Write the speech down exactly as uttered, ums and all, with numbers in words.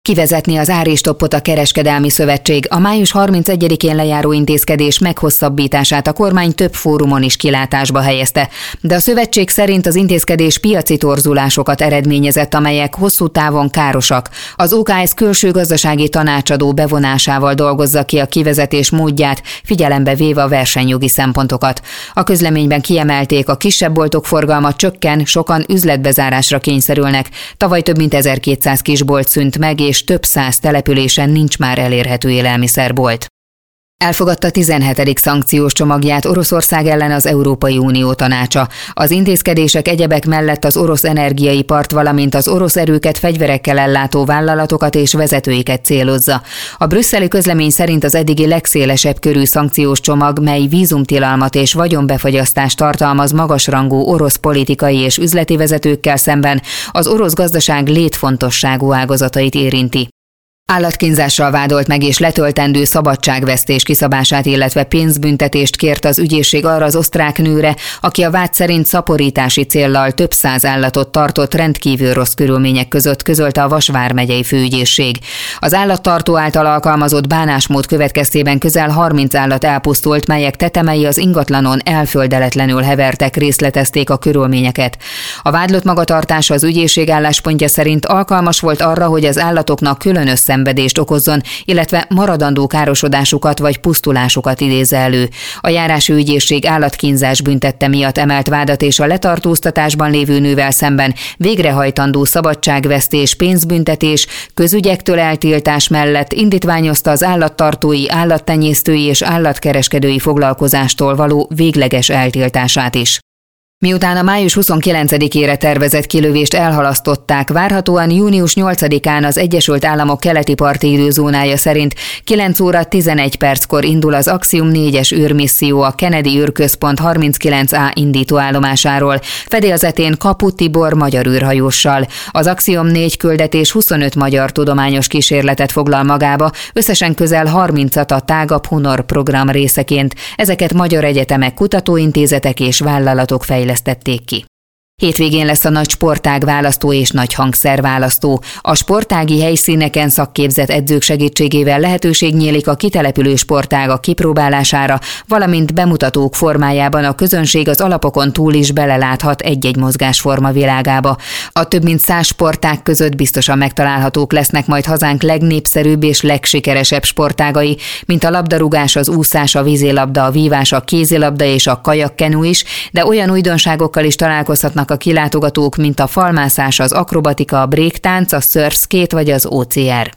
Kivezetni az árstoppot a Kereskedelmi Szövetség. A május harmincegyedikén lejáró intézkedés meghosszabbítását a kormány több fórumon is kilátásba helyezte, de a szövetség szerint az intézkedés piaci torzulásokat eredményezett, amelyek hosszú távon károsak. Az o ká es külső gazdasági tanácsadó bevonásával dolgozza ki a kivezetés módját, figyelembe véve a versenyjogi szempontokat. A közleményben kiemelték, a kisebb boltok forgalma csökken, sokan üzletbezárásra kényszerülnek. Tavaly több mint ezerkétszáz kisbolt szűnt meg, és több száz településen nincs már elérhető élelmiszerbolt. Elfogadta tizenhetedik szankciós csomagját Oroszország ellen az Európai Unió tanácsa. Az intézkedések egyebek mellett az orosz energiaipart, valamint az orosz erőket fegyverekkel ellátó vállalatokat és vezetőiket célozza. A brüsszeli közlemény szerint az eddigi legszélesebb körű szankciós csomag, mely vízumtilalmat és vagyonbefagyasztást tartalmaz magasrangú orosz politikai és üzleti vezetőkkel szemben, az orosz gazdaság létfontosságú ágazatait érinti. Állatkínzással vádolt meg és letöltendő szabadságvesztés kiszabását, illetve pénzbüntetést kért az ügyészség arra az osztrák nőre, aki a vád szerint szaporítási céllal több száz állatot tartott rendkívül rossz körülmények között, közölte a Vas vármegyei főügyészség. Az állattartó által alkalmazott bánásmód következtében közel harminc állat elpusztult, melyek tetemei az ingatlanon elföldeletlenül hevertek, részletezték a körülményeket. A vádlott magatartása az ügyészség álláspontja szerint alkalmas volt arra, hogy az állatoknak különös szenvedést okozzon, illetve maradandó károsodásukat vagy pusztulásukat idézze elő. A járási ügyészség állatkínzás büntette miatt emelt vádat, és a letartóztatásban lévő nővel szemben végrehajtandó szabadságvesztés, pénzbüntetés, közügyektől eltiltás mellett indítványozta az állattartói, állattenyésztői és állatkereskedői foglalkozástól való végleges eltiltását is. Miután a május huszonkilencedikére tervezett kilövést elhalasztották, várhatóan június nyolcadikán az Egyesült Államok keleti parti időzónája szerint kilenc óra tizenegy perckor indul az Axiom négyes űrmisszió a Kennedy űrközpont harminckilenc á indítóállomásáról, fedélzetén Kapu Tibor magyar űrhajóssal. Az Axiom négy küldetés huszonöt magyar tudományos kísérletet foglal magába, összesen közel harmincat a tágabb Honor program részeként. Ezeket magyar egyetemek, kutatóintézetek és vállalatok fejlesztették. fejlesztették ki. Hétvégén lesz a nagy sportág választó és nagy hangszer választó. A sportági helyszíneken szakképzett edzők segítségével lehetőség nyílik a kitelepülő sportágak kipróbálására, valamint bemutatók formájában a közönség az alapokon túl is beleláthat egy-egy mozgásforma világába. A több mint száz sportág között biztosan megtalálhatók lesznek majd hazánk legnépszerűbb és legsikeresebb sportágai, mint a labdarúgás, az úszás, a vízilabda, a vívás, a kézilabda és a kajakkenu is, de olyan újdonságokkal is találkozhatnak a kilátogatók, mint a falmászás, az akrobatika, a bréktánc, a surfskate vagy az ó cé er.